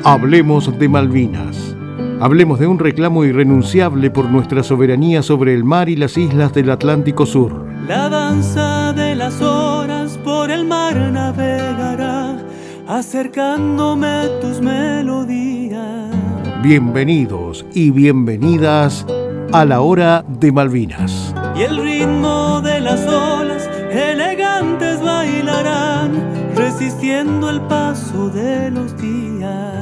Hablemos de Malvinas. Hablemos de un reclamo irrenunciable por nuestra soberanía sobre el mar y las islas del Atlántico Sur. La danza de las horas por el mar navegará, acercándome tus melodías. Bienvenidos y bienvenidas a la hora de Malvinas. Y el ritmo de las olas elegantes bailarán, resistiendo el paso de los días.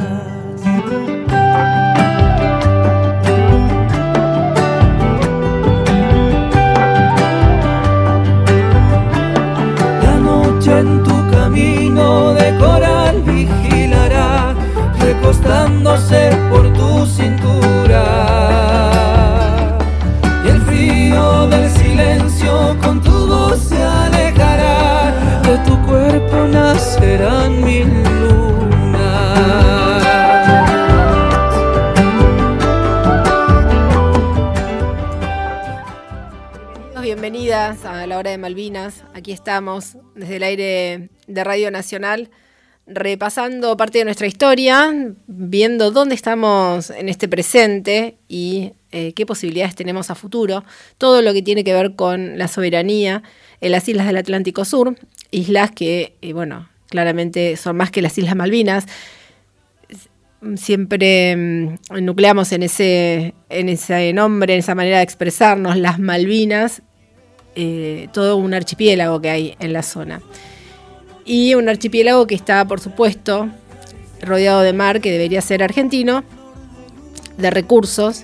La noche en tu camino de coral vigilará, recostándose por tu cintura. Y el frío del silencio con tu voz se alejará, de tu cuerpo nacerán mil lunas. Bienvenidas a la hora de Malvinas. Aquí estamos desde el aire de Radio Nacional, repasando parte de nuestra historia, viendo dónde estamos en este presente y qué posibilidades tenemos a futuro. Todo lo que tiene que ver con la soberanía en las islas del Atlántico Sur, islas que, claramente son más que las Islas Malvinas. Siempre nucleamos en ese nombre, en esa manera de expresarnos, las Malvinas, todo un archipiélago que hay en la zona. Y un archipiélago que está, por supuesto, rodeado de mar, que debería ser argentino, de recursos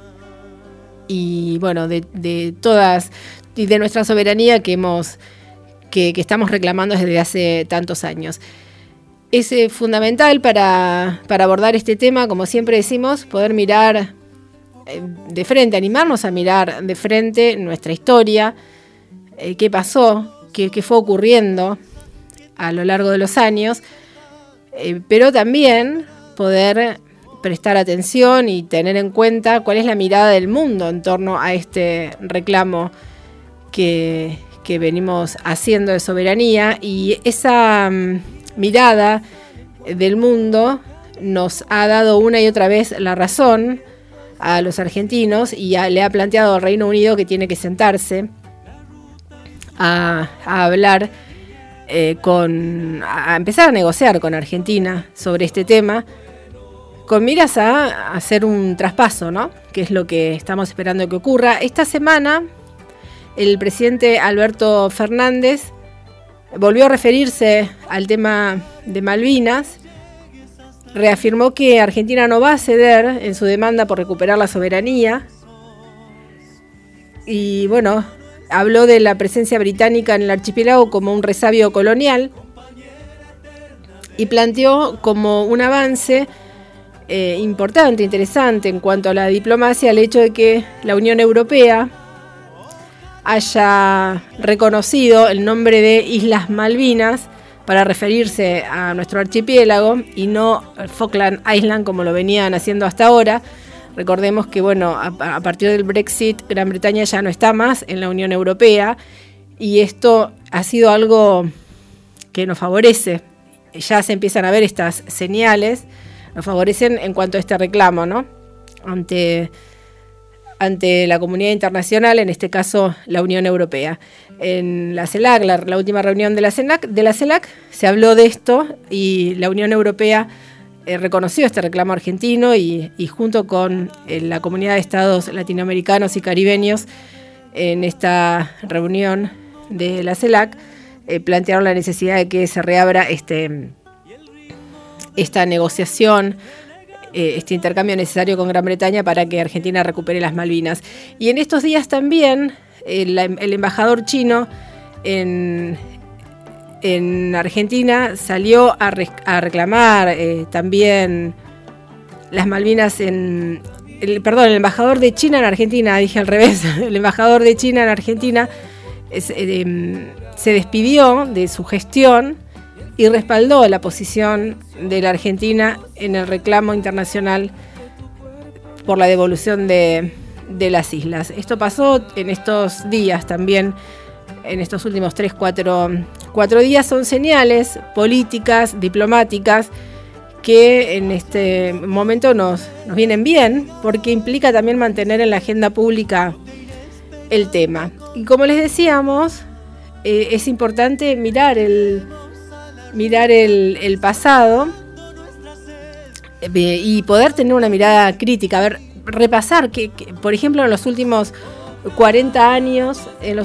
y, de todas, y de nuestra soberanía que estamos reclamando desde hace tantos años. Es fundamental para abordar este tema, como siempre decimos, poder mirar de frente, animarnos a mirar de frente nuestra historia, qué pasó, qué fue ocurriendo a lo largo de los años, pero también poder prestar atención y tener en cuenta cuál es la mirada del mundo en torno a este reclamo que venimos haciendo de soberanía, y esa mirada del mundo nos ha dado una y otra vez la razón a los argentinos y le ha planteado al Reino Unido que tiene que sentarse a hablar a empezar a negociar con Argentina sobre este tema, con miras a hacer un traspaso, ¿no? Que es lo que estamos esperando que ocurra. Esta semana el presidente Alberto Fernández volvió a referirse al tema de Malvinas, reafirmó que Argentina no va a ceder en su demanda por recuperar la soberanía y, habló de la presencia británica en el archipiélago como un resabio colonial y planteó como un avance importante, interesante en cuanto a la diplomacia, el hecho de que la Unión Europea haya reconocido el nombre de Islas Malvinas para referirse a nuestro archipiélago y no Falkland Island como lo venían haciendo hasta ahora. Recordemos que a partir del Brexit, Gran Bretaña ya no está más en la Unión Europea y esto ha sido algo que nos favorece. Ya se empiezan a ver estas señales, nos favorecen en cuanto a este reclamo, ¿no? Ante la comunidad internacional, en este caso la Unión Europea. En la CELAC, la última reunión de la CELAC, se habló de esto y la Unión Europea reconoció este reclamo argentino y junto con la comunidad de estados latinoamericanos y caribeños en esta reunión de la CELAC plantearon la necesidad de que se reabra esta negociación, este intercambio necesario con Gran Bretaña para que Argentina recupere las Malvinas. Y en estos días también el embajador chino en Argentina salió a reclamar también las Malvinas el embajador de China en Argentina, dije al revés, el embajador de China en Argentina se despidió de su gestión y respaldó la posición de la Argentina en el reclamo internacional por la devolución de las islas. Esto pasó en estos días también, en estos últimos 3-4 días. Son señales políticas, diplomáticas, que en este momento nos vienen bien, porque implica también mantener en la agenda pública el tema. Y como les decíamos, es importante mirar el pasado y poder tener una mirada crítica, a ver, repasar que por ejemplo, en los últimos 40 años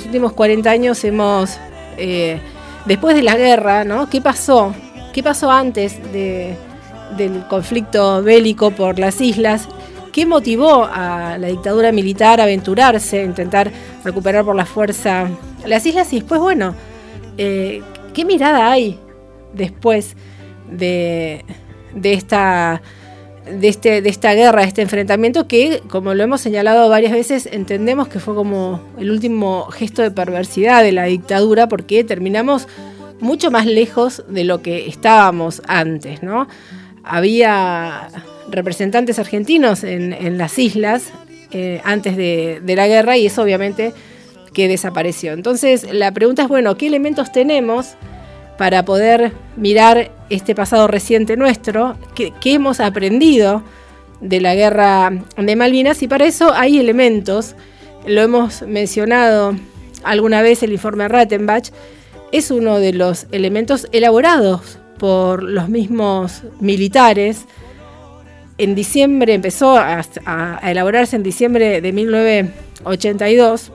hemos, después de la guerra, ¿no? ¿Qué pasó antes del conflicto bélico por las islas? ¿Qué motivó a la dictadura militar a aventurarse, a intentar recuperar por la fuerza las islas? Y después, bueno, ¿qué mirada hay después de esta guerra, de este enfrentamiento que, como lo hemos señalado varias veces, entendemos que fue como el último gesto de perversidad de la dictadura, porque terminamos mucho más lejos de lo que estábamos antes, ¿no? Había representantes argentinos en las islas antes de la guerra, y eso obviamente que desapareció. Entonces la pregunta es, bueno, ¿qué elementos tenemos para poder mirar este pasado reciente nuestro? ¿Qué hemos aprendido de la guerra de Malvinas? Y para eso hay elementos, lo hemos mencionado alguna vez, el informe Rattenbach es uno de los elementos elaborados por los mismos militares. En diciembre, empezó a elaborarse en diciembre de 1982,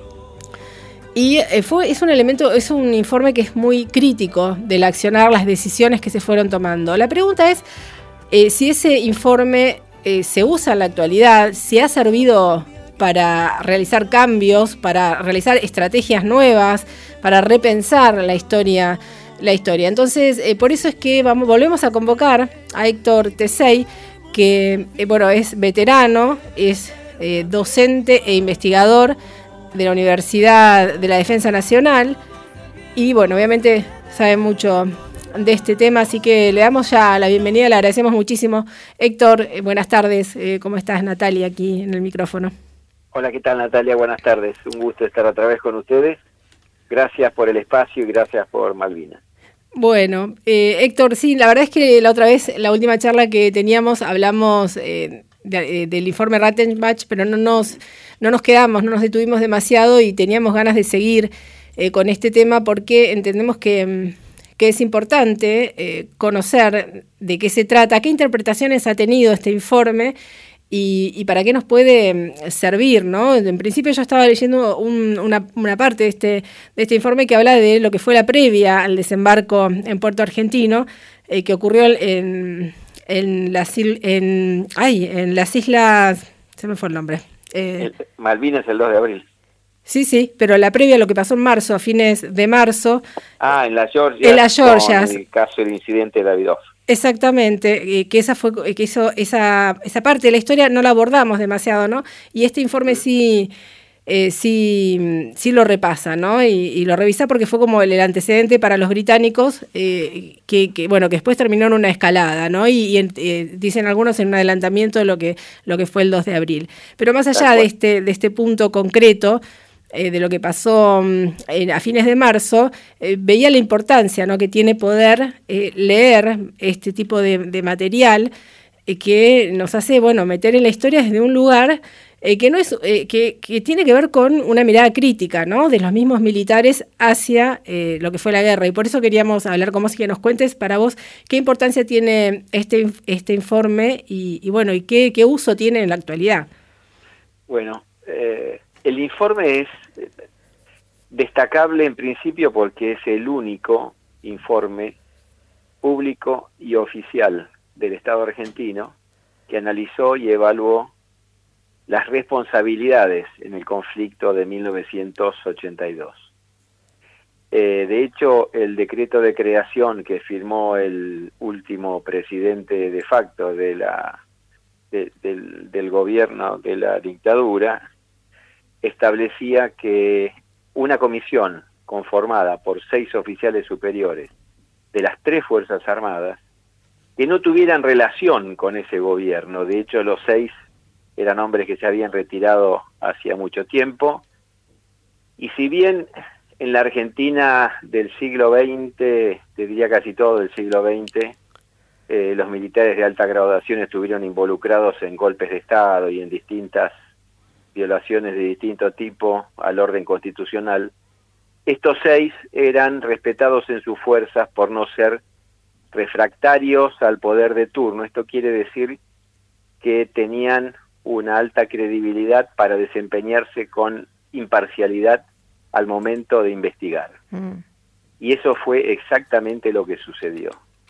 y es un informe que es muy crítico del accionar, las decisiones que se fueron tomando. La pregunta es si ese informe se usa en la actualidad, si ha servido para realizar cambios, para realizar estrategias nuevas, para repensar la historia. Entonces, por eso es que volvemos a convocar a Héctor Tesey, que es veterano, es docente e investigador de la Universidad de la Defensa Nacional, y obviamente sabe mucho de este tema, así que le damos ya la bienvenida, le agradecemos muchísimo. Héctor, buenas tardes, ¿cómo estás? Natalia aquí en el micrófono. Hola, ¿qué tal, Natalia? Buenas tardes, un gusto estar otra vez con ustedes. Gracias por el espacio y gracias por Malvinas. Bueno, Héctor, sí, la verdad es que la otra vez, la última charla que teníamos, hablamos del informe Rattenbach, pero no nos detuvimos demasiado, y teníamos ganas de seguir con este tema, porque entendemos que es importante conocer de qué se trata, qué interpretaciones ha tenido este informe y para qué nos puede servir, ¿no? En principio yo estaba leyendo una parte de este informe que habla de lo que fue la previa al desembarco en Puerto Argentino, que ocurrió en las islas, se me fue el nombre. Malvinas el 2 de abril. Sí, pero la previa, lo que pasó en marzo, a fines de marzo. En la Georgia. En la Georgia. En el caso del incidente de Davidoff. Exactamente, que esa parte de la historia no la abordamos demasiado, ¿no? Y este informe sí lo repasa, ¿no? Y lo revisa porque fue como el antecedente para los británicos, que después terminó en una escalada, ¿no? Y dicen algunos en un adelantamiento de lo que fue el 2 de abril. Pero más allá de este punto concreto, de lo que pasó a fines de marzo, veía la importancia, ¿no?, que tiene poder leer este tipo de material que nos hace meter en la historia desde un lugar que no es que tiene que ver con una mirada crítica, ¿no?, de los mismos militares hacia lo que fue la guerra. Y por eso queríamos hablar con vos y que nos cuentes para vos qué importancia tiene este informe y qué uso tiene en la actualidad. Bueno, el informe es destacable en principio porque es el único informe público y oficial del Estado argentino que analizó y evaluó las responsabilidades en el conflicto de 1982. De hecho, el decreto de creación que firmó el último presidente de facto del gobierno de la dictadura establecía que una comisión conformada por 6 oficiales superiores de las 3 Fuerzas Armadas que no tuvieran relación con ese gobierno, de hecho los 6 eran hombres que se habían retirado hacía mucho tiempo, y si bien en la Argentina del siglo XX, te diría casi todo del siglo XX, los militares de alta graduación estuvieron involucrados en golpes de Estado y en distintas violaciones de distinto tipo al orden constitucional. Estos 6 eran respetados en sus fuerzas por no ser refractarios al poder de turno. Esto quiere decir que tenían una alta credibilidad para desempeñarse con imparcialidad al momento de investigar. Y eso fue exactamente lo que sucedió.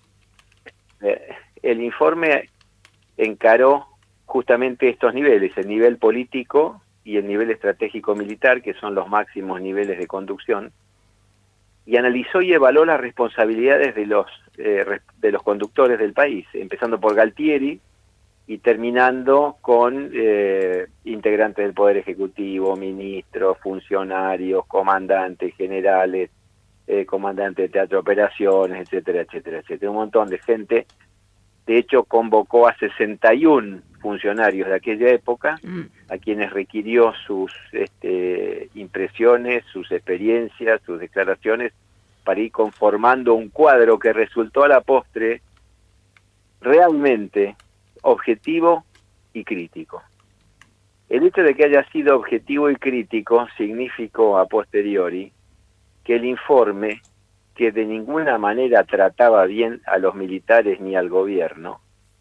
El informe encaró justamente estos niveles, el nivel político y el nivel estratégico militar, que son los máximos niveles de conducción, y analizó y evaluó las responsabilidades de los conductores del país, empezando por Galtieri y terminando con integrantes del Poder Ejecutivo, ministros, funcionarios, comandantes, generales, comandantes de teatro de operaciones, etcétera, etcétera, etcétera. Un montón de gente. De hecho, convocó a 61 funcionarios de aquella época, a quienes requirió sus impresiones, sus experiencias, sus declaraciones, para ir conformando un cuadro que resultó a la postre realmente objetivo y crítico. El hecho de que haya sido objetivo y crítico significó a posteriori que el informe, que de ninguna manera trataba bien a los militares ni al gobierno,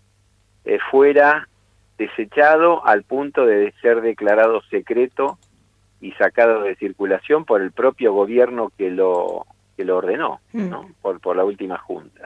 fuera desechado al punto de ser declarado secreto y sacado de circulación por el propio gobierno que lo ordenó, ¿no? por la última junta.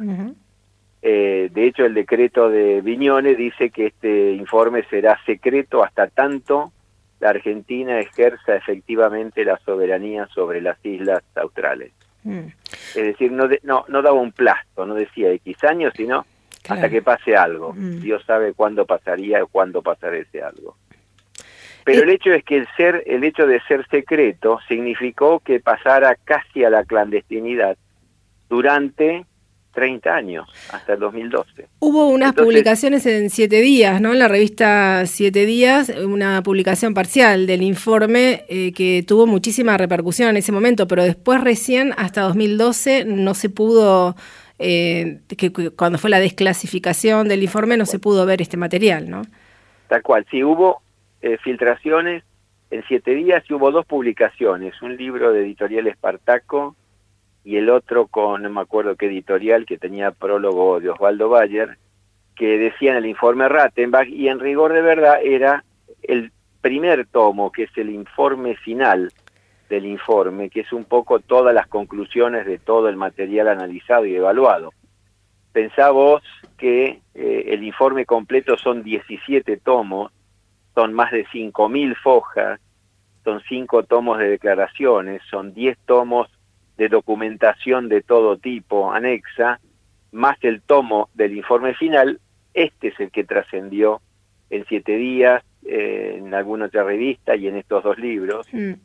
De hecho, el decreto de Viñones dice que este informe será secreto hasta tanto la Argentina ejerza efectivamente la soberanía sobre las islas australes. Es decir, no daba un plazo, no decía X años, sino hasta que pase algo. Dios sabe cuándo pasaría o cuándo pasará ese algo. Pero el hecho es que el hecho de ser secreto significó que pasara casi a la clandestinidad durante 30 años, hasta el 2012. Hubo unas publicaciones en 7 días, ¿no? En la revista 7 días, una publicación parcial del informe que tuvo muchísima repercusión en ese momento, pero después recién, hasta 2012, no se pudo, cuando fue la desclasificación del informe, no se pudo ver este material, ¿no? Tal cual, sí, hubo filtraciones en 7 días y hubo 2 publicaciones, un libro de Editorial Espartaco y el otro con, no me acuerdo qué editorial, que tenía prólogo de Osvaldo Bayer, que decía en el informe Rattenbach, y en rigor de verdad era el primer tomo, que es el informe final del informe, que es un poco todas las conclusiones de todo el material analizado y evaluado. Pensá vos que el informe completo son 17 tomos, son más de 5.000 fojas, son 5 tomos de declaraciones, son 10 tomos de documentación de todo tipo anexa, más el tomo del informe final. Este es el que trascendió en 7 días, en alguna otra revista y en estos 2 libros,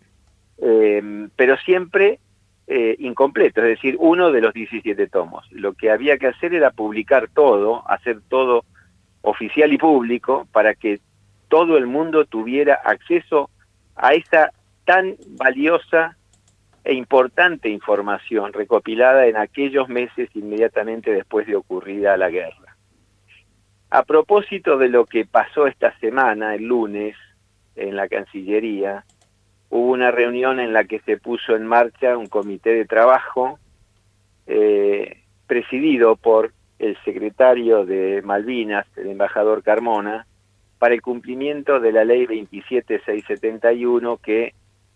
pero siempre incompleto, es decir, uno de los 17 tomos. Lo que había que hacer era publicar todo, hacer todo oficial y público para que todo el mundo tuviera acceso a esa tan valiosa e importante información recopilada en aquellos meses inmediatamente después de ocurrida la guerra. A propósito de lo que pasó esta semana, el lunes, en la Cancillería, hubo una reunión en la que se puso en marcha un comité de trabajo presidido por el secretario de Malvinas, el embajador Carmona, para el cumplimiento de la ley 27671 que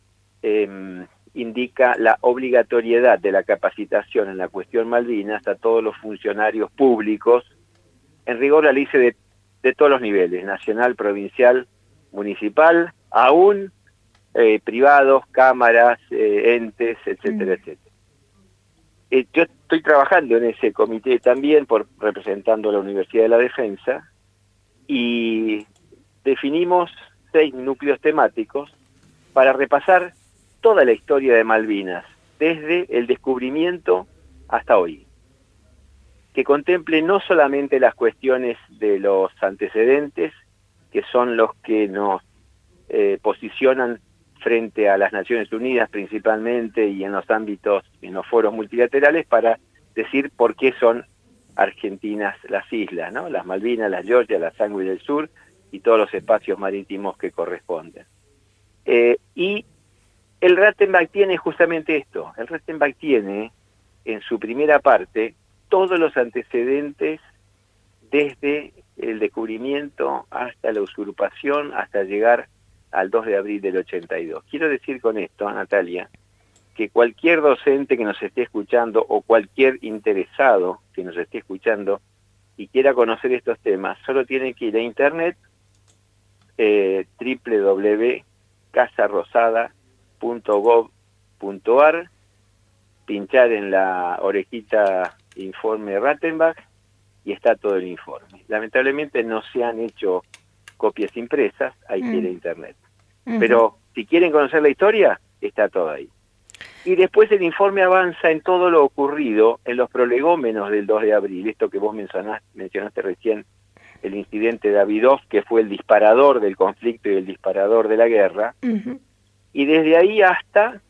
indica la obligatoriedad de la capacitación en la cuestión Malvinas a todos los funcionarios públicos. En rigor la ley dice de todos los niveles, nacional, provincial, municipal, aún privados, cámaras, entes, etcétera, etcétera. Yo estoy trabajando en ese comité también, representando a la Universidad de la Defensa, y definimos 6 núcleos temáticos para repasar toda la historia de Malvinas, desde el descubrimiento hasta hoy, que contemple no solamente las cuestiones de los antecedentes, que son los que nos posicionan frente a las Naciones Unidas principalmente y en los ámbitos, en los foros multilaterales, para decir por qué son argentinas, las islas, ¿no? Las Malvinas, las Georgias, las Sandwich del Sur y todos los espacios marítimos que corresponden. Y el Rattenbach tiene justamente esto. El Rattenbach tiene en su primera parte todos los antecedentes desde el descubrimiento hasta la usurpación, hasta llegar al 2 de abril del 82. Quiero decir con esto, Natalia, que cualquier docente que nos esté escuchando o cualquier interesado que nos esté escuchando y quiera conocer estos temas, solo tiene que ir a internet, www.casarosada.gov.ar, pinchar en la orejita informe Rattenbach y está todo el informe. Lamentablemente no se han hecho copias impresas, hay que ir a internet. Pero si quieren conocer la historia, está todo ahí. Y después el informe avanza en todo lo ocurrido en los prolegómenos del 2 de abril, esto que vos mencionaste recién, el incidente de Davidov, que fue el disparador del conflicto y el disparador de la guerra, y desde ahí hasta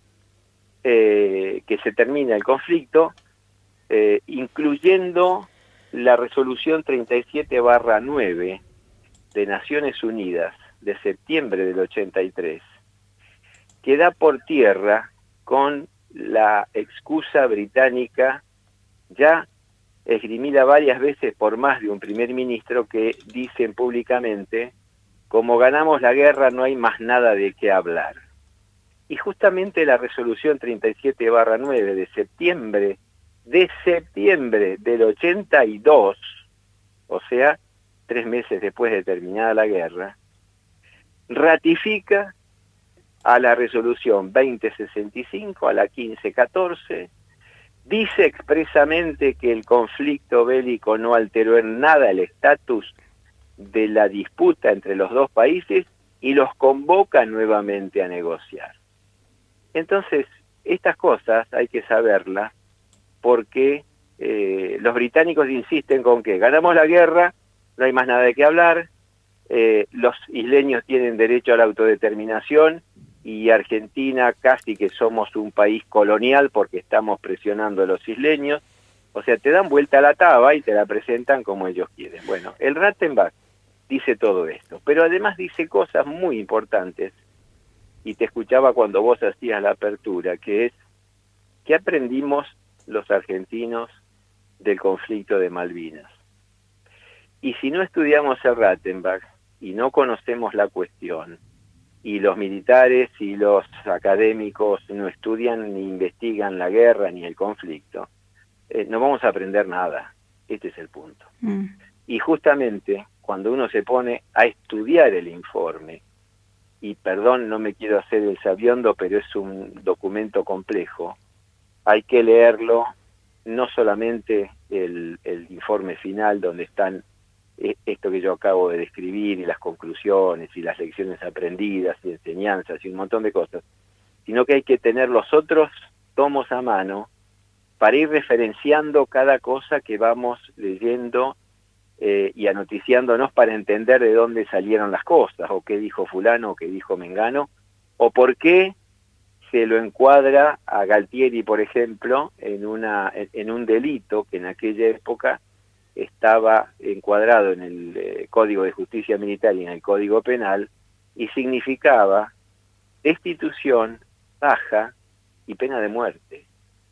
que se termina el conflicto, incluyendo la resolución 37/9 de Naciones Unidas de septiembre del 83, que da por tierra con la excusa británica ya esgrimida varias veces por más de un primer ministro, que dicen públicamente: como ganamos la guerra no hay más nada de qué hablar. Y justamente la resolución 37/9 de septiembre del 82, o sea, 3 meses después de terminada la guerra, ratifica a la resolución 2065, a la 1514, dice expresamente que el conflicto bélico no alteró en nada el estatus de la disputa entre los dos países y los convoca nuevamente a negociar. Entonces, estas cosas hay que saberlas porque los británicos insisten con que ganamos la guerra, no hay más nada de qué hablar, los isleños tienen derecho a la autodeterminación y Argentina casi que somos un país colonial porque estamos presionando a los isleños. O sea, te dan vuelta a la taba y te la presentan como ellos quieren. Bueno, el Rattenbach dice todo esto, pero además dice cosas muy importantes, y te escuchaba cuando vos hacías la apertura, que es: ¿qué aprendimos los argentinos del conflicto de Malvinas? Y si no estudiamos el Rattenbach y no conocemos la cuestión, y los militares y los académicos no estudian ni investigan la guerra ni el conflicto, no vamos a aprender nada. Este es el punto. Y justamente cuando uno se pone a estudiar el informe, y perdón, no me quiero hacer el sabiondo, pero es un documento complejo, hay que leerlo, no solamente el informe final donde están esto que yo acabo de describir y las conclusiones y las lecciones aprendidas y enseñanzas y un montón de cosas, sino que hay que tener los otros tomos a mano para ir referenciando cada cosa que vamos leyendo y anoticiándonos para entender de dónde salieron las cosas, o qué dijo fulano, o qué dijo mengano, o por qué se lo encuadra a Galtieri, por ejemplo, en un delito que en aquella época estaba encuadrado en el Código de Justicia Militar y en el Código Penal, y significaba destitución, baja y pena de muerte.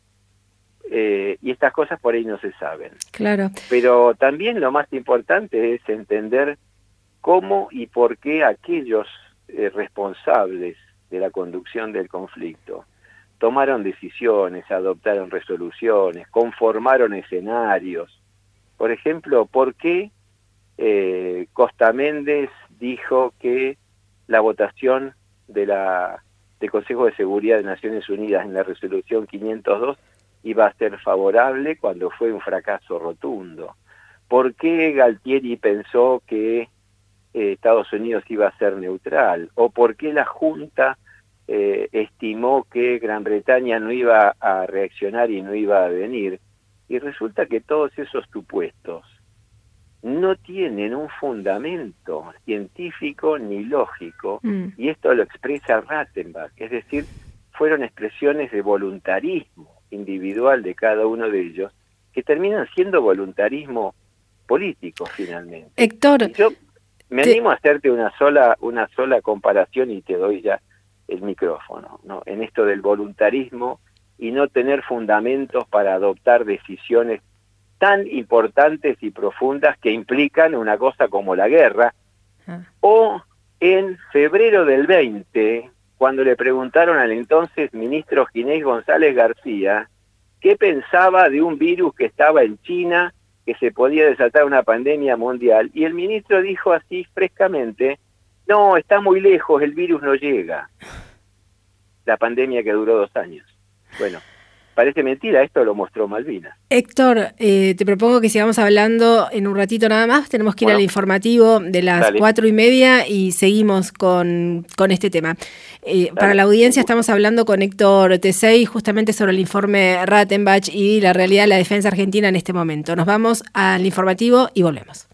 Y estas cosas por ahí no se saben. Claro. Pero también lo más importante es entender cómo y por qué aquellos responsables de la conducción del conflicto tomaron decisiones, adoptaron resoluciones, conformaron escenarios. Por ejemplo, ¿por qué Costa Méndez dijo que la votación del Consejo de Seguridad de Naciones Unidas en la resolución 502 iba a ser favorable cuando fue un fracaso rotundo? ¿Por qué Galtieri pensó que Estados Unidos iba a ser neutral? ¿O por qué la Junta estimó que Gran Bretaña no iba a reaccionar y no iba a venir? Y resulta que todos esos supuestos no tienen un fundamento científico ni lógico, y esto lo expresa Rattenbach, es decir, fueron expresiones de voluntarismo individual de cada uno de ellos, que terminan siendo voluntarismo político finalmente. Héctor, y yo me animo a hacerte una sola comparación y te doy ya el micrófono, ¿no? En esto del voluntarismo y no tener fundamentos para adoptar decisiones tan importantes y profundas que implican una cosa como la guerra, o en febrero del 20, cuando le preguntaron al entonces ministro Ginés González García qué pensaba de un virus que estaba en China, que se podía desatar una pandemia mundial, y el ministro dijo así frescamente: no, está muy lejos, el virus no llega. La pandemia que duró 2 años. Bueno, parece mentira, esto lo mostró Malvinas. Héctor, te propongo que sigamos hablando en un ratito nada más. Tenemos que ir al informativo de las 4:30 y seguimos con este tema. Para la audiencia estamos hablando con Héctor Tesey justamente sobre el informe Rattenbach y la realidad de la defensa argentina en este momento. Nos vamos al informativo y volvemos.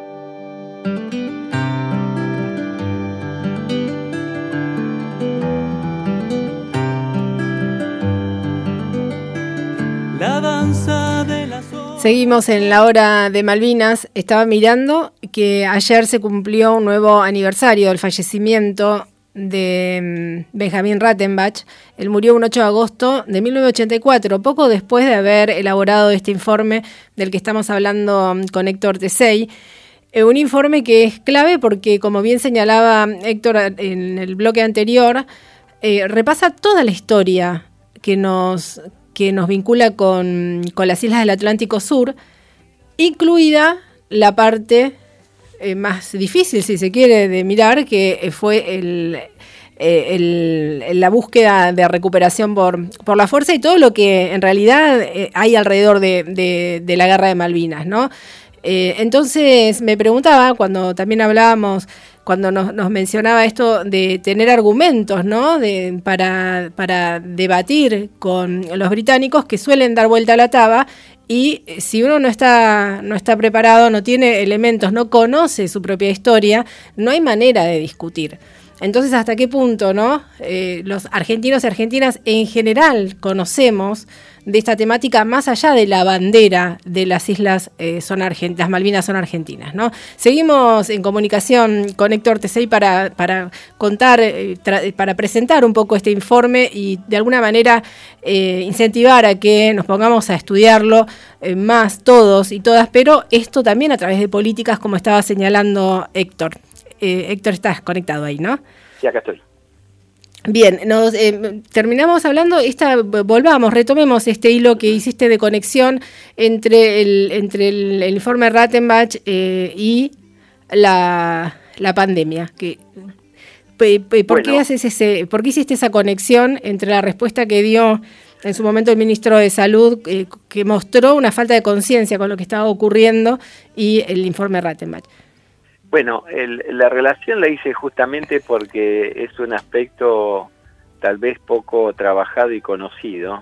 La danza de las olas. Seguimos en la hora de Malvinas. Estaba mirando que ayer se cumplió un nuevo aniversario del fallecimiento de Benjamin Rattenbach. Él murió un 8 de agosto de 1984, poco después de haber elaborado este informe del que estamos hablando con Héctor Tesey. Un informe que es clave porque, como bien señalaba Héctor en el bloque anterior, repasa toda la historia que nos vincula con las islas del Atlántico Sur, incluida la parte más difícil, si se quiere, de mirar, que fue la búsqueda de recuperación por la fuerza y todo lo que en realidad hay alrededor de la guerra de Malvinas, ¿no? Entonces me preguntaba, cuando también hablábamos, cuando nos mencionaba esto de tener argumentos, ¿no? Para debatir con los británicos, que suelen dar vuelta a la taba, y si uno no está preparado, no tiene elementos, no conoce su propia historia, no hay manera de discutir. Entonces, ¿hasta qué punto, no? Los argentinos y argentinas en general conocemos de esta temática más allá de la bandera de las islas las Malvinas son argentinas, ¿no? Seguimos en comunicación con Héctor Tesey para contar, para presentar un poco este informe y de alguna manera incentivar a que nos pongamos a estudiarlo más todos y todas, pero esto también a través de políticas, como estaba señalando Héctor. Héctor, estás conectado ahí, ¿no? Sí, acá estoy. Bien, terminamos hablando, retomemos este hilo que hiciste de conexión entre el informe Rattenbach y la pandemia. ¿Por qué hiciste esa conexión entre la respuesta que dio en su momento el ministro de Salud, que mostró una falta de conciencia con lo que estaba ocurriendo, y el informe Rattenbach? Bueno, la relación la hice justamente porque es un aspecto tal vez poco trabajado y conocido,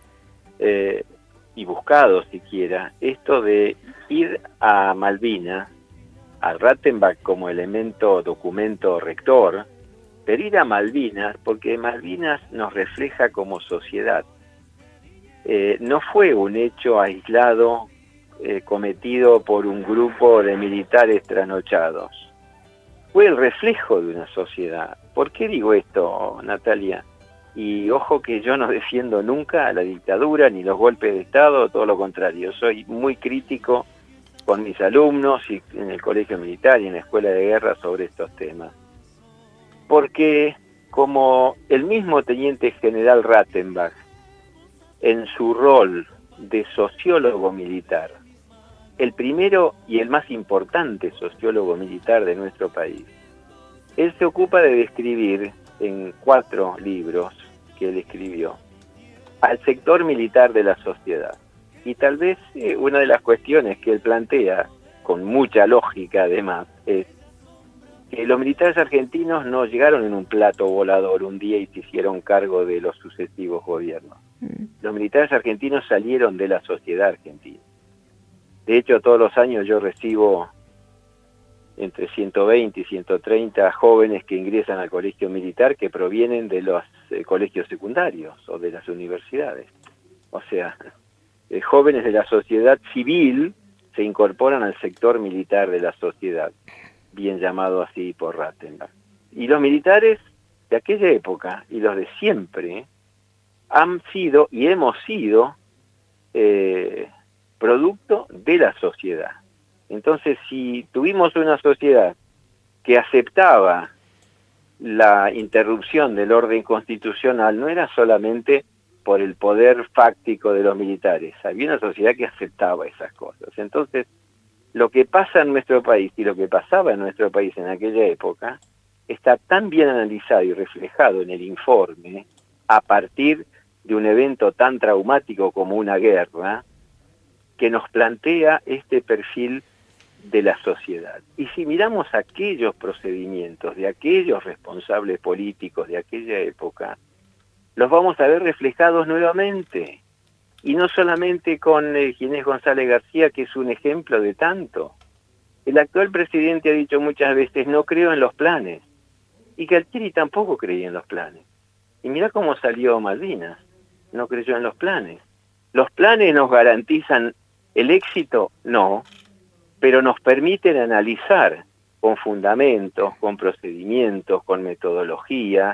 y buscado siquiera, esto de ir a Malvinas, a Rattenbach como documento rector, pero ir a Malvinas porque Malvinas nos refleja como sociedad. No fue un hecho aislado cometido por un grupo de militares trasnochados. Fue el reflejo de una sociedad. ¿Por qué digo esto, Natalia? Y ojo que yo no defiendo nunca a la dictadura ni los golpes de Estado, todo lo contrario. Soy muy crítico con mis alumnos y en el colegio militar y en la escuela de guerra sobre estos temas. Porque como el mismo teniente general Rattenbach, en su rol de sociólogo militar, el primero y el más importante sociólogo militar de nuestro país, él se ocupa de describir en 4 libros que él escribió al sector militar de la sociedad. Y tal vez una de las cuestiones que él plantea, con mucha lógica además, es que los militares argentinos no llegaron en un plato volador un día y se hicieron cargo de los sucesivos gobiernos. Los militares argentinos salieron de la sociedad argentina. De hecho, todos los años yo recibo entre 120 y 130 jóvenes que ingresan al colegio militar que provienen de los colegios secundarios o de las universidades. O sea, jóvenes de la sociedad civil se incorporan al sector militar de la sociedad, bien llamado así por Rattenberg. Y los militares de aquella época y los de siempre han sido y hemos sido producto de la sociedad. Entonces, si tuvimos una sociedad que aceptaba la interrupción del orden constitucional, no era solamente por el poder fáctico de los militares, había una sociedad que aceptaba esas cosas. Entonces, lo que pasa en nuestro país y lo que pasaba en nuestro país en aquella época está tan bien analizado y reflejado en el informe a partir de un evento tan traumático como una guerra, que nos plantea este perfil de la sociedad. Y si miramos aquellos procedimientos de aquellos responsables políticos de aquella época, los vamos a ver reflejados nuevamente. Y no solamente con Ginés González García, que es un ejemplo de tanto. El actual presidente ha dicho muchas veces, no creo en los planes. Y Galtieri tampoco creía en los planes. Y mirá cómo salió Malvinas. No creyó en los planes. ¿Los planes nos garantizan el éxito? No, pero nos permiten analizar con fundamentos, con procedimientos, con metodología,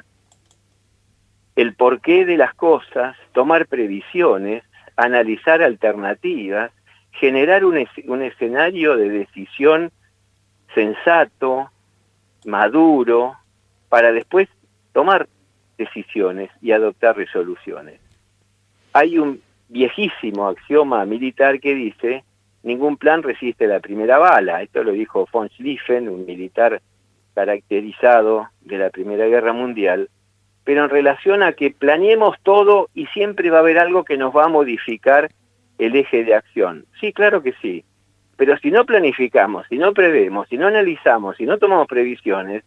el porqué de las cosas, tomar previsiones, analizar alternativas, generar un escenario de decisión sensato, maduro, para después tomar decisiones y adoptar resoluciones. Hay un viejísimo axioma militar que dice: ningún plan resiste la primera bala. Esto lo dijo von Schlieffen, un militar caracterizado de la Primera Guerra Mundial, pero en relación a que planeemos todo y siempre va a haber algo que nos va a modificar el eje de acción. Sí, claro que sí, pero si no planificamos, si no prevemos, si no analizamos, si no tomamos previsiones,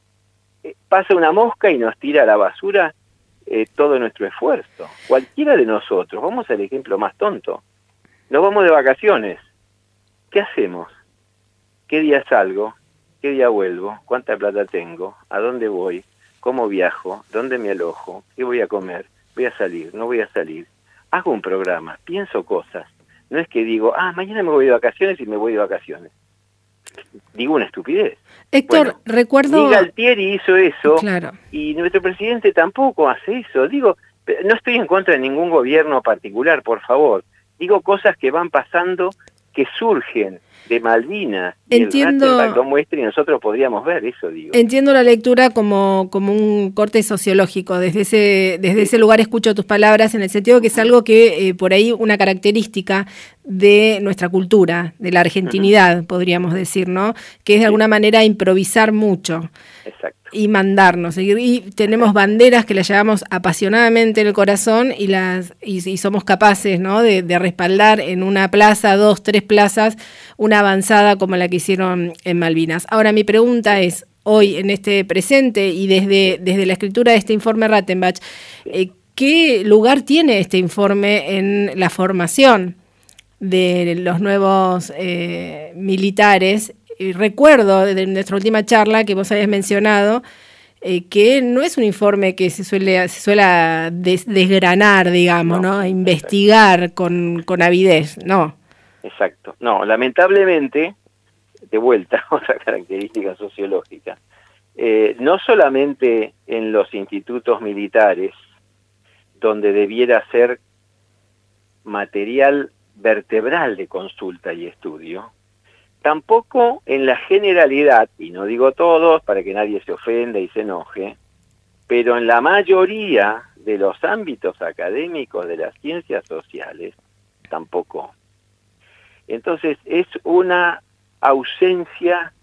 pasa una mosca y nos tira a la basura todo nuestro esfuerzo. Cualquiera de nosotros, vamos al ejemplo más tonto, nos vamos de vacaciones. ¿Qué hacemos? ¿Qué día salgo? ¿Qué día vuelvo? ¿Cuánta plata tengo? ¿A dónde voy? ¿Cómo viajo? ¿Dónde me alojo? ¿Qué voy a comer? ¿Voy a salir? ¿No voy a salir? Hago un programa, pienso cosas. No es que digo, mañana me voy de vacaciones y me voy de vacaciones. Digo una estupidez. Héctor, recuerdo... Ni Galtieri hizo eso, claro, y nuestro presidente tampoco hace eso. Digo, no estoy en contra de ningún gobierno particular, por favor. Digo cosas que van pasando, que surgen de Malvinas. Entiendo, y el Rattenberg lo muestra y nosotros podríamos ver eso, digo. Entiendo la lectura como un corte sociológico. Desde ese lugar escucho tus palabras, en el sentido que es algo que, por ahí, una característica de nuestra cultura, de la argentinidad, podríamos decir, ¿no? Que es de alguna manera improvisar mucho. Exacto. Y mandarnos. Y tenemos banderas que las llevamos apasionadamente en el corazón y somos capaces, ¿no?, de respaldar en una plaza, 2, 3 plazas, una avanzada como la que hicieron en Malvinas. Ahora, mi pregunta es, hoy, en este presente y desde la escritura de este informe Rattenberg, ¿qué lugar tiene este informe en la formación de los nuevos militares? Y recuerdo de nuestra última charla que vos habías mencionado que no es un informe que se suele desgranar, digamos, ¿no? Investigar con avidez, no. Exacto. No, lamentablemente, de vuelta, otra característica sociológica, no solamente en los institutos militares, donde debiera ser material vertebral de consulta y estudio, tampoco en la generalidad, y no digo todos para que nadie se ofenda y se enoje, pero en la mayoría de los ámbitos académicos de las ciencias sociales, tampoco. Entonces es una ausencia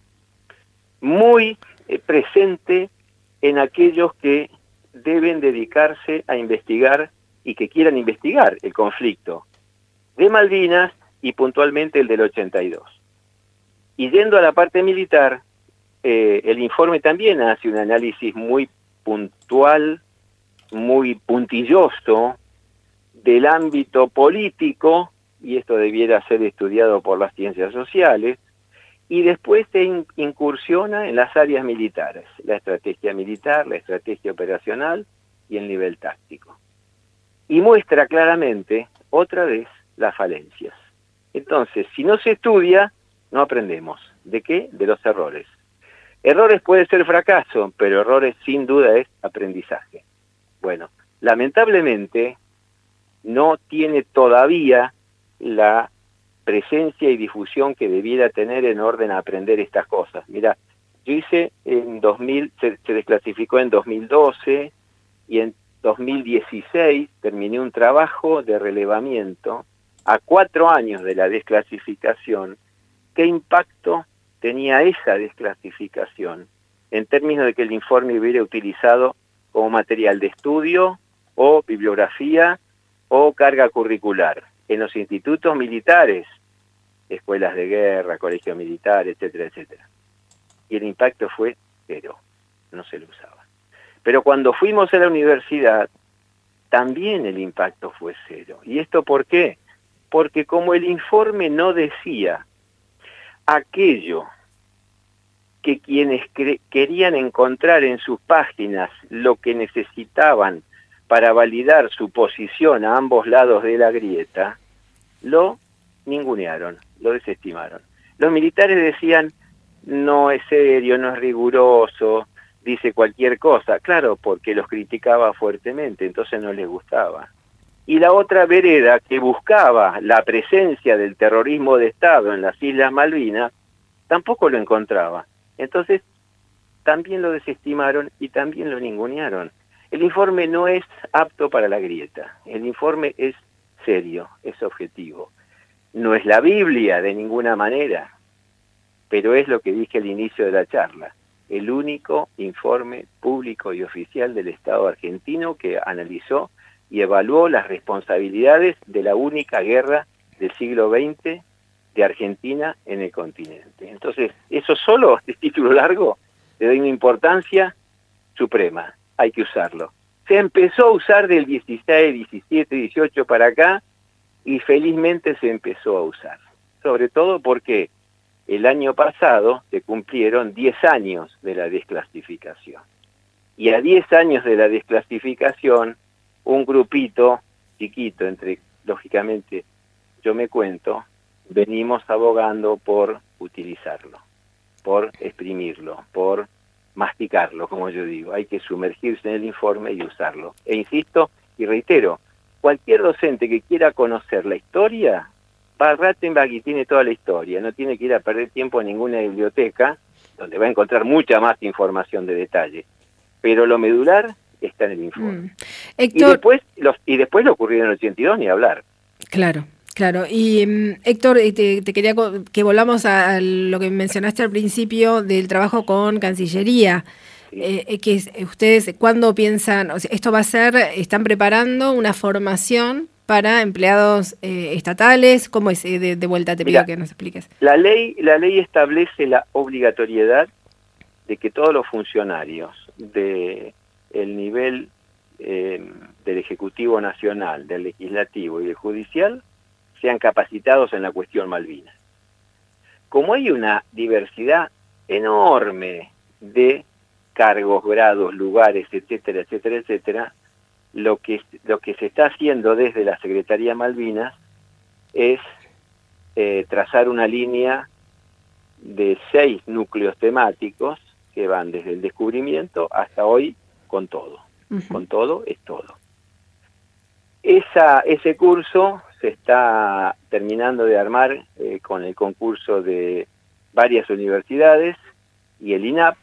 muy presente en aquellos que deben dedicarse a investigar y que quieran investigar el conflicto de Malvinas y puntualmente el del 82. Y yendo a la parte militar, el informe también hace un análisis muy puntual, muy puntilloso del ámbito político, y esto debiera ser estudiado por las ciencias sociales, y después se incursiona en las áreas militares, la estrategia militar, la estrategia operacional y el nivel táctico. Y muestra claramente, otra vez, las falencias. Entonces, si no se estudia, no aprendemos. ¿De qué? De los errores. Errores puede ser fracaso, pero errores sin duda es aprendizaje. Bueno, lamentablemente no tiene todavía la presencia y difusión que debiera tener en orden a aprender estas cosas. Mira, yo hice en 2000, se desclasificó en 2012 y en 2016 terminé un trabajo de relevamiento a 4 años de la desclasificación. ¿Qué impacto tenía esa desclasificación en términos de que el informe hubiera utilizado como material de estudio o bibliografía o carga curricular en los institutos militares, escuelas de guerra, colegios militares, etcétera, etcétera? Y el impacto fue 0, no se lo usaba. Pero cuando fuimos a la universidad, también el impacto fue 0. ¿Y esto por qué? Porque como el informe no decía aquello que quienes querían encontrar en sus páginas lo que necesitaban para validar su posición a ambos lados de la grieta, lo ningunearon, lo desestimaron. Los militares decían, no es serio, no es riguroso, dice cualquier cosa. Claro, porque los criticaba fuertemente, entonces no les gustaba. Y la otra vereda, que buscaba la presencia del terrorismo de Estado en las Islas Malvinas, tampoco lo encontraba. Entonces, también lo desestimaron y también lo ningunearon. El informe no es apto para la grieta. El informe es serio, es objetivo. No es la Biblia de ninguna manera, pero es lo que dije al inicio de la charla. El único informe público y oficial del Estado argentino que analizó y evaluó las responsabilidades de la única guerra del siglo XX de Argentina en el continente. Entonces, eso solo, este título largo, le da una importancia suprema. Hay que usarlo. Se empezó a usar del 16, 17, 18 para acá y felizmente se empezó a usar. Sobre todo porque el año pasado se cumplieron 10 años de la desclasificación. Y a 10 años de la desclasificación, un grupito chiquito, entre, lógicamente, yo me cuento, venimos abogando por utilizarlo, por exprimirlo, por masticarlo, como yo digo. Hay que sumergirse en el informe y usarlo. E insisto y reitero, cualquier docente que quiera conocer la historia, va a Rattenbach y tiene toda la historia. No tiene que ir a perder tiempo en ninguna biblioteca, donde va a encontrar mucha más información de detalle. Pero lo medular está en el informe. Héctor, y después lo ocurrido en el 82, ni hablar. Claro. Claro, y Héctor, te quería que volvamos a lo que mencionaste al principio del trabajo con Cancillería. Sí. Que ustedes, ¿cuándo piensan? O sea, esto va a ser, ¿están preparando una formación para empleados estatales? ¿Cómo es? De vuelta te pido que nos expliques. La ley establece la obligatoriedad de que todos los funcionarios del nivel del Ejecutivo Nacional, del Legislativo y del Judicial sean capacitados en la cuestión Malvinas. Como hay una diversidad enorme de cargos, grados, lugares, etcétera, etcétera, etcétera, lo que se está haciendo desde la Secretaría Malvinas es trazar una línea de 6 núcleos temáticos que van desde el descubrimiento hasta hoy con todo. Uh-huh. Con todo es todo. Ese curso se está terminando de armar con el concurso de varias universidades y el INAP,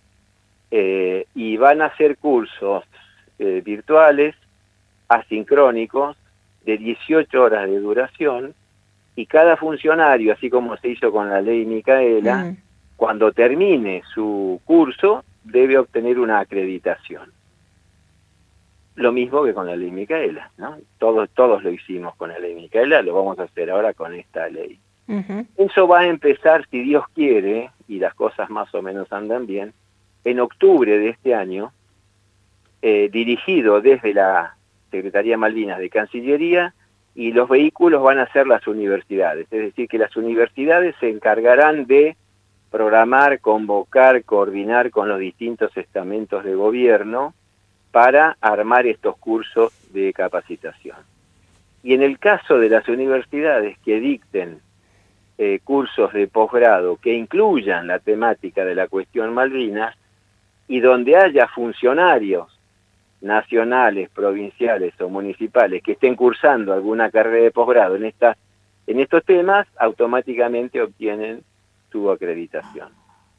y van a ser cursos virtuales, asincrónicos, de 18 horas de duración, y cada funcionario, así como se hizo con la ley Micaela, cuando termine su curso, debe obtener una acreditación. Lo mismo que con la ley Micaela, ¿no? Todos lo hicimos con la ley Micaela, lo vamos a hacer ahora con esta ley. Uh-huh. Eso va a empezar, si Dios quiere, y las cosas más o menos andan bien, en octubre de este año, dirigido desde la Secretaría Malvinas de Cancillería, y los vehículos van a ser las universidades. Es decir, que las universidades se encargarán de programar, convocar, coordinar con los distintos estamentos de gobierno para armar estos cursos de capacitación. Y en el caso de las universidades que dicten cursos de posgrado que incluyan la temática de la cuestión Malvinas y donde haya funcionarios nacionales, provinciales o municipales que estén cursando alguna carrera de posgrado en estos temas, automáticamente obtienen su acreditación.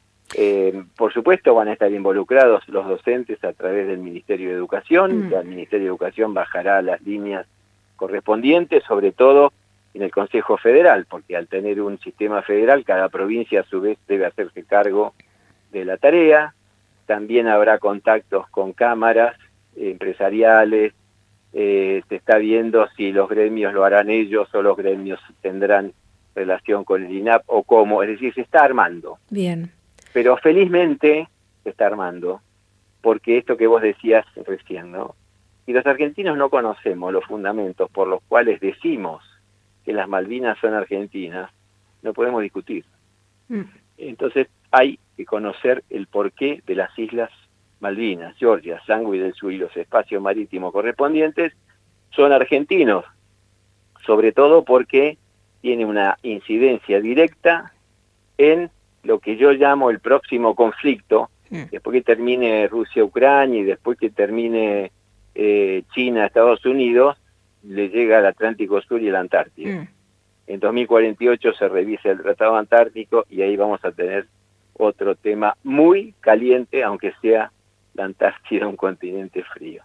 Por supuesto van a estar involucrados los docentes a través del Ministerio de Educación, el Ministerio de Educación bajará las líneas correspondientes, sobre todo en el Consejo Federal, porque al tener un sistema federal, cada provincia a su vez debe hacerse cargo de la tarea. También habrá contactos con cámaras empresariales, se está viendo si los gremios lo harán ellos o los gremios tendrán relación con el INAP o cómo, es decir, se está armando. Bien. Pero felizmente se está armando, porque esto que vos decías recién, ¿no? Si los argentinos no conocemos los fundamentos por los cuales decimos que las Malvinas son argentinas, no podemos discutir. Entonces hay que conocer el porqué de las islas Malvinas, Georgia, Sandwich del Sur y los espacios marítimos correspondientes son argentinos, sobre todo porque tiene una incidencia directa en lo que yo llamo el próximo conflicto, después que termine Rusia-Ucrania y después que termine China-Estados Unidos, le llega al Atlántico Sur y el Antártico. En 2048 se revisa el Tratado Antártico y ahí vamos a tener otro tema muy caliente, aunque sea la Antártida un continente frío.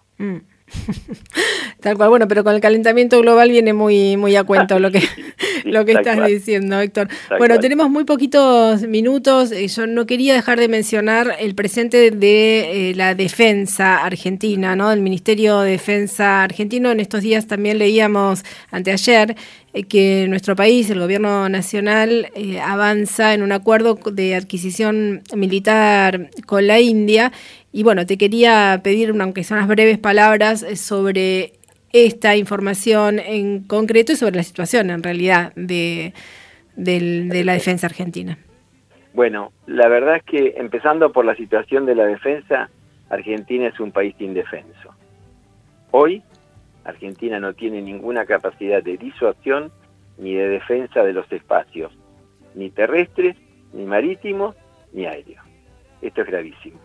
Tal cual, bueno, pero con el calentamiento global viene muy a cuento lo que estás diciendo, Héctor. Bueno, tenemos muy poquitos minutos. Yo no quería dejar de mencionar el presente de la defensa argentina, ¿no? Del Ministerio de Defensa argentino. En estos días también leíamos, anteayer, que nuestro país, el gobierno nacional, avanza en un acuerdo de adquisición militar con la India. Y bueno, te quería pedir, aunque son unas breves palabras, sobre esta información en concreto y sobre la situación, en realidad, de la defensa argentina. Bueno, la verdad es que, empezando por la situación de la defensa, Argentina es un país indefenso. Hoy, Argentina no tiene ninguna capacidad de disuasión ni de defensa de los espacios, ni terrestres, ni marítimos, ni aéreos. Esto es gravísimo.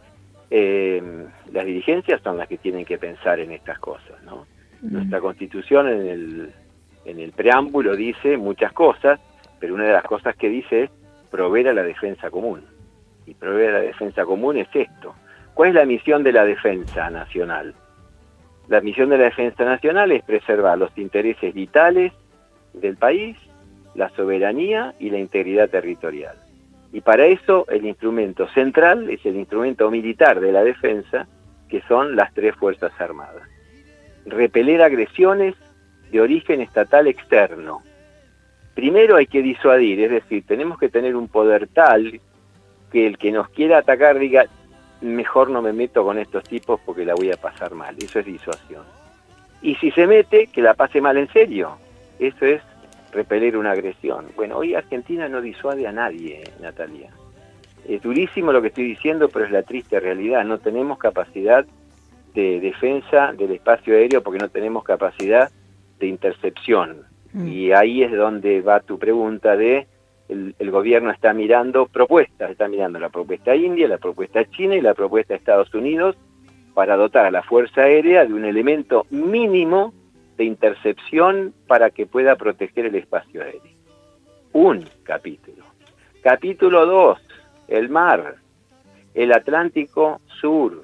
Las dirigencias son las que tienen que pensar en estas cosas, ¿no? Nuestra Constitución en el preámbulo dice muchas cosas, pero una de las cosas que dice es proveer a la defensa común. Y proveer a la defensa común es esto. ¿Cuál es la misión de la defensa nacional? La misión de la defensa nacional es preservar los intereses vitales del país, la soberanía y la integridad territorial. Y para eso el instrumento central es el instrumento militar de la defensa, que son las 3 Fuerzas Armadas. Repeler agresiones de origen estatal externo. Primero hay que disuadir, es decir, tenemos que tener un poder tal que el que nos quiera atacar diga, mejor no me meto con estos tipos porque la voy a pasar mal. Eso es disuasión. Y si se mete, que la pase mal en serio. Eso es repeler una agresión. Bueno, hoy Argentina no disuade a nadie, Natalia. Es durísimo lo que estoy diciendo, pero es la triste realidad. No tenemos capacidad de defensa del espacio aéreo porque no tenemos capacidad de intercepción. Y ahí es donde va tu pregunta de el gobierno está mirando propuestas, está mirando la propuesta india, la propuesta china y la propuesta de Estados Unidos para dotar a la Fuerza Aérea de un elemento mínimo de intercepción para que pueda proteger el espacio aéreo. Un capítulo. Capítulo 2, el mar, el Atlántico Sur,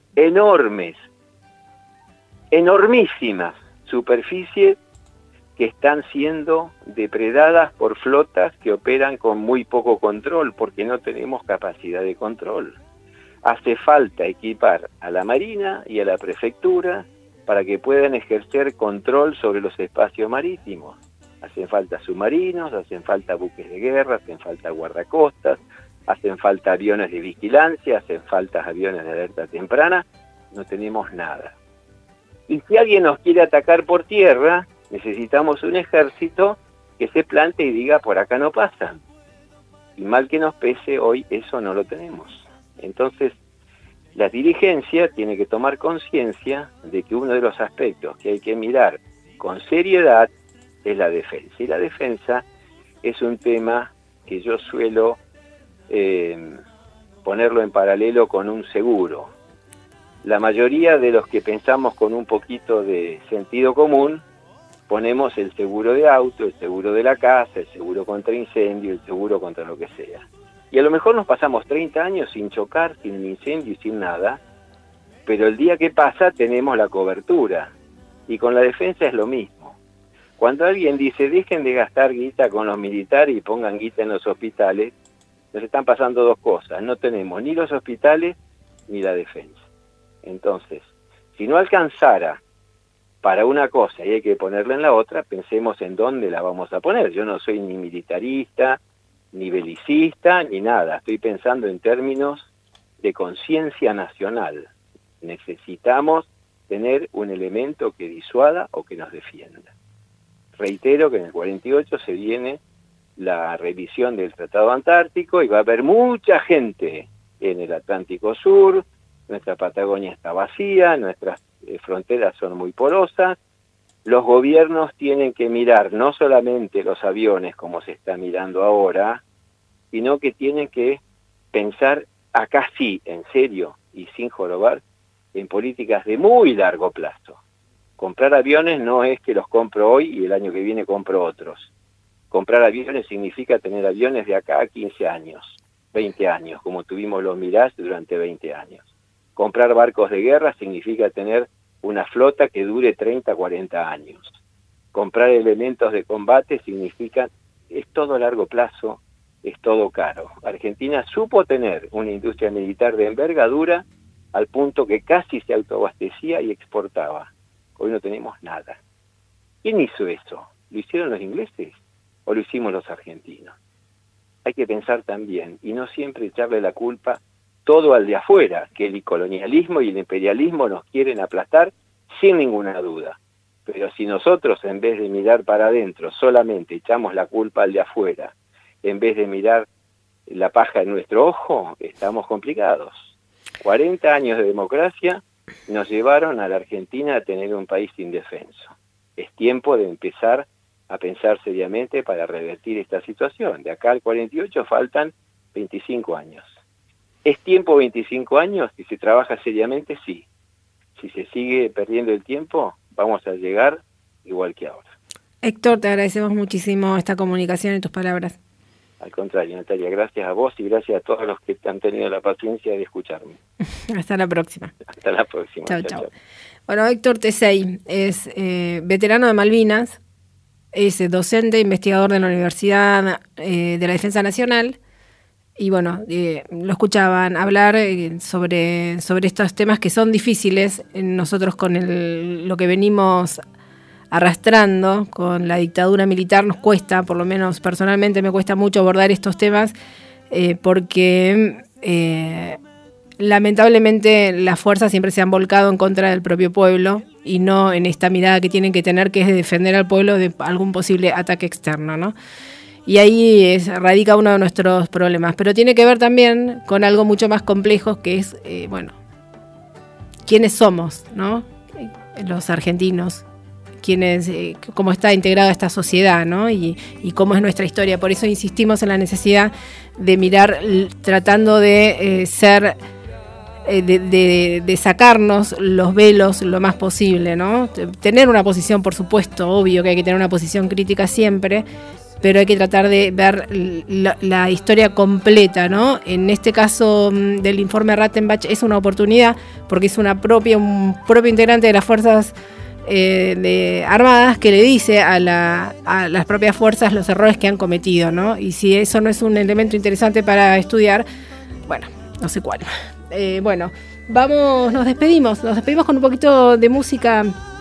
enormísimas superficies que están siendo depredadas por flotas que operan con muy poco control, porque no tenemos capacidad de control. Hace falta equipar a la Marina y a la Prefectura para que puedan ejercer control sobre los espacios marítimos. Hacen falta submarinos, hacen falta buques de guerra, hacen falta guardacostas, hacen falta aviones de vigilancia, hacen falta aviones de alerta temprana. No tenemos nada. Y si alguien nos quiere atacar por tierra, necesitamos un ejército que se plante y diga, por acá no pasan. Y mal que nos pese, hoy eso no lo tenemos. Entonces, la dirigencia tiene que tomar conciencia de que uno de los aspectos que hay que mirar con seriedad es la defensa. Y la defensa es un tema que yo suelo ponerlo en paralelo con un seguro. La mayoría de los que pensamos con un poquito de sentido común, ponemos el seguro de auto, el seguro de la casa, el seguro contra incendio, el seguro contra lo que sea. Y a lo mejor nos pasamos 30 años sin chocar, sin un incendio y sin nada, pero el día que pasa tenemos la cobertura. Y con la defensa es lo mismo. Cuando alguien dice, dejen de gastar guita con los militares y pongan guita en los hospitales, nos están pasando dos cosas. No tenemos ni los hospitales ni la defensa. Entonces, si no alcanzara para una cosa y hay que ponerla en la otra, pensemos en dónde la vamos a poner. Yo no soy ni militarista, ni belicista, ni nada. Estoy pensando en términos de conciencia nacional. Necesitamos tener un elemento que disuada o que nos defienda. Reitero que en el 48 se viene la revisión del Tratado Antártico y va a haber mucha gente en el Atlántico Sur. Nuestra Patagonia está vacía, nuestras fronteras son muy porosas. Los gobiernos tienen que mirar no solamente los aviones como se está mirando ahora, sino que tienen que pensar acá sí, en serio y sin jorobar, en políticas de muy largo plazo. Comprar aviones no es que los compro hoy y el año que viene compro otros. Comprar aviones significa tener aviones de acá a 15 años, 20 años, como tuvimos los Mirage durante 20 años. Comprar barcos de guerra significa tener una flota que dure 30, 40 años. Comprar elementos de combate significa, es todo a largo plazo, es todo caro. Argentina supo tener una industria militar de envergadura al punto que casi se autoabastecía y exportaba. Hoy no tenemos nada. ¿Quién hizo eso? ¿Lo hicieron los ingleses o lo hicimos los argentinos? Hay que pensar también, y no siempre echarle la culpa todo al de afuera, que el colonialismo y el imperialismo nos quieren aplastar sin ninguna duda. Pero si nosotros, en vez de mirar para adentro, solamente echamos la culpa al de afuera, en vez de mirar la paja en nuestro ojo, estamos complicados. 40 años de democracia nos llevaron a la Argentina a tener un país indefenso. Es tiempo de empezar a pensar seriamente para revertir esta situación. De acá al 48 faltan 25 años. ¿Es tiempo 25 años? Si se trabaja seriamente, sí. Si se sigue perdiendo el tiempo, vamos a llegar igual que ahora. Héctor, te agradecemos muchísimo esta comunicación y tus palabras. Al contrario, Natalia, gracias a vos y gracias a todos los que han tenido la paciencia de escucharme. Hasta la próxima. Hasta la próxima. Chau, chau. Bueno, Héctor Tesey es veterano de Malvinas, es docente, investigador de la Universidad de la Defensa Nacional. Y bueno, lo escuchaban hablar sobre estos temas que son difíciles. Nosotros con lo que venimos arrastrando con la dictadura militar nos cuesta, por lo menos personalmente me cuesta mucho abordar estos temas porque lamentablemente las fuerzas siempre se han volcado en contra del propio pueblo y no en esta mirada que tienen que tener, que es de defender al pueblo de algún posible ataque externo, ¿no? Y ahí radica uno de nuestros problemas. Pero tiene que ver también con algo mucho más complejo, que es, quiénes somos, ¿no? Los argentinos, cómo está integrada esta sociedad, ¿no? Y cómo es nuestra historia. Por eso insistimos en la necesidad de mirar, tratando de de sacarnos los velos lo más posible, ¿no? Tener una posición, por supuesto, obvio que hay que tener una posición crítica siempre, pero hay que tratar de ver la historia completa, ¿no? En este caso del informe Rattenbach es una oportunidad porque es un propio integrante de las fuerzas armadas que le dice a las propias fuerzas los errores que han cometido, ¿no? Y si eso no es un elemento interesante para estudiar, bueno, no sé cuál. Nos despedimos con un poquito de música.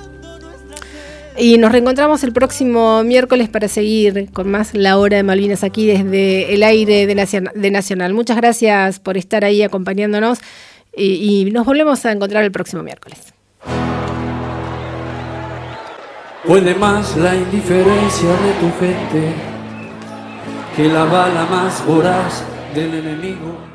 Y nos reencontramos el próximo miércoles para seguir con más La Hora de Malvinas aquí desde el aire de Nacional. Muchas gracias por estar ahí acompañándonos y nos volvemos a encontrar el próximo miércoles. Puede más la indiferencia de tu gente que la bala más voraz del enemigo.